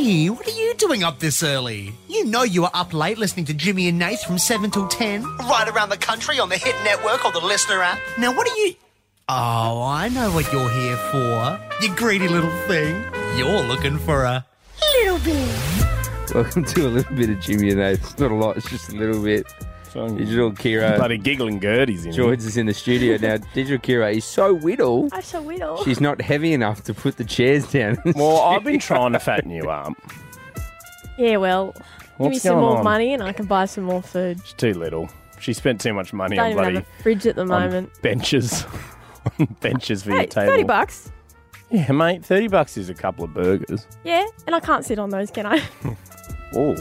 Hey, what are you doing up this early? You know you were up late listening to Jimmy and Nath from 7 till 10. Right around the country on the Hit Network or the Listener app. Now what are you... Oh, I know what you're here for. You greedy little thing. You're looking for a... little bit. Welcome to a little bit of Jimmy and Nath. It's not a lot, it's just a little bit. Digital Kira Bloody giggling Gertie's in joins us in the studio now. Digital Kira is so whittle. I'm so whittle. She's not heavy enough to put the chairs down. Well, I've been trying to fatten you up. Yeah, well, give me What's some going more on? money and I can buy some more food. She's too little. She spent too much money Don't on even bloody have a fridge at the on moment. benches. Benches for Hey, your table. $30. Yeah, mate, $30 is a couple of burgers. Yeah, and I can't sit on those, can I? Oh.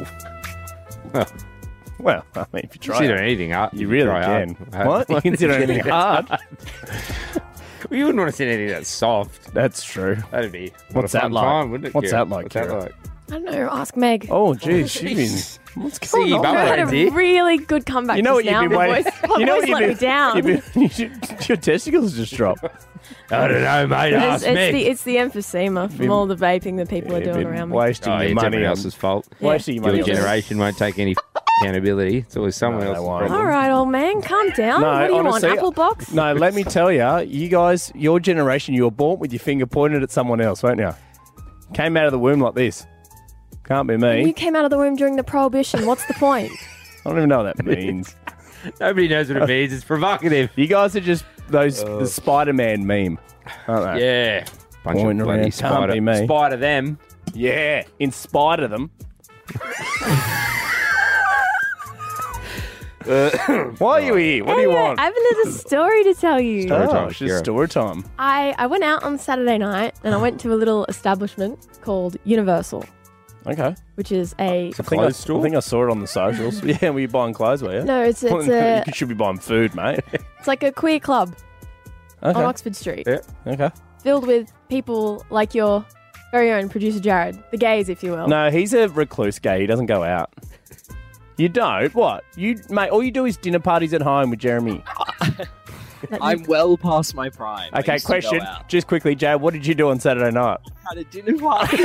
Well, I mean, if you try Consider it, anything hard. you really try can. hard. What? You consider anything hard? Well, you wouldn't want to see anything that's soft. That's true. That'd be What's a that fun like? time, wouldn't it? What's Kira? that like, What's that Kira? like? I don't know, ask Meg. Oh, geez, she's been... What's See going you, on? Bubba. I had a dear. really good comeback You know just what you've now. been My waiting... voice, my you know voice what you've let me been... down. Your testicles just dropped. I don't know, mate. Ask me. It's the emphysema from all the vaping that people are doing around me. Wasting Oh, your it's money everyone on... else's fault. Wasting your money Your on... generation won't take any accountability. It's always someone No, they else's won't. problem. All right, old man, calm down. No, what do you honestly, want, Apple Box? No, let me tell you guys, your generation, you were born with your finger pointed at someone else, weren't you? Came out of the womb like this. Can't be You me. came out of the womb during the Prohibition. What's the point? I don't even know what that means. Nobody knows what it means. It's provocative. You guys are just the Spider-Man meme, aren't they? Yeah. Bunch Pointing of bloody around. Can't be me. spider them. Yeah, in spite of them. Why are you here? What do you want? I have a little story to tell you. Story time, it's just Kira. story time. I went out on Saturday night and I went to a little establishment called Universal, Okay. which is a... It's a clothes store. I think I saw it on the socials. Yeah, were you buying clothes, were you? No, it's a You should be buying food, mate. it's like a queer club Okay. on Oxford Street, Yeah. Okay. filled with people like your very own producer Jared, the gays, if you will. No, he's a recluse gay. He doesn't go out. You don't? What? Mate, all you do is dinner parties at home with Jeremy. That I'm you- well past my prime. I Okay, used to go question. out. Just quickly, Jay, what did you do on Saturday night? Had a dinner party.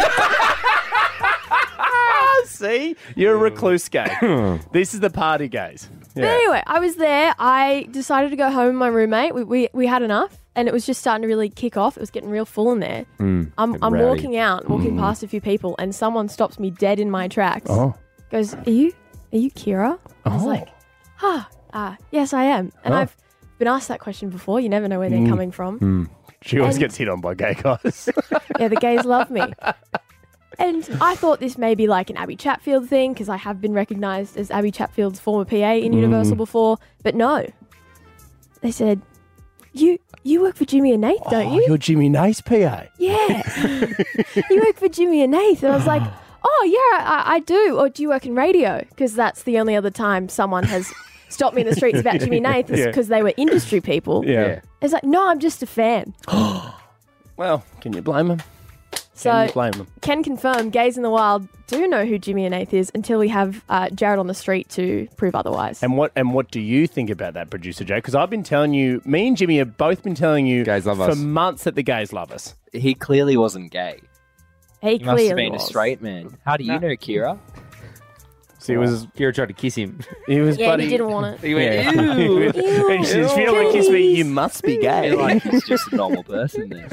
See? You're a recluse gay. This is the party gays. But anyway, I was there. I decided to go home with my roommate. We had enough, and it was just starting to really kick off. It was getting real full in there. I'm rowdy. walking past a few people, and someone stops me dead in my tracks. Oh. Goes, Are you Kira? I was like, yes, I am. And Oh. I've been asked that question before. You never know where they're coming from. She always And- gets hit on by gay guys. Yeah, the gays love me. And I thought this may be like an Abby Chatfield thing because I have been recognised as Abby Chatfield's former PA in Universal before. But no. They said, you work for Jimmy and Nath, don't you? You're Jimmy Nace PA. Yeah. You work for Jimmy and Nath. And I was like, oh, yeah, I do. Or do you work in radio? Because that's the only other time someone has stopped me in the streets about Jimmy Nath is Yeah. because they were industry people. Yeah. It's like, no, I'm just a fan. Well, can you blame him? So Can you blame him? can confirm gays in the wild do know who Jimmy and Nath is until we have Jared on the street to prove otherwise. And what do you think about that, producer Jay? Because I've been telling you, me and Jimmy have both been telling you Gays love for us. months that the gays love us. He clearly wasn't gay. He He must clearly have been was. a straight man. How do you know, Kira? So he was Kira tried to kiss him. yeah, Yeah, he didn't want it. He went, Yeah. ew. And she says, if you don't want to kiss me, you must be I gay. feel like he's just a normal person then.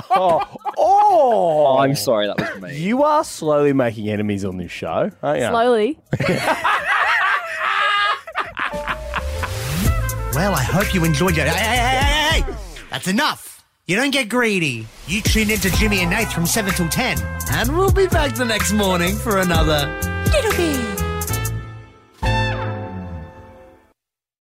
Oh, I'm sorry, that was me. You are slowly making enemies on this show, aren't you? Slowly. Well, I hope you enjoyed it. Hey! That's enough. You don't get greedy. You tune in to Jimmy and Nath from 7 till 10. And we'll be back the next morning for another Little Bit.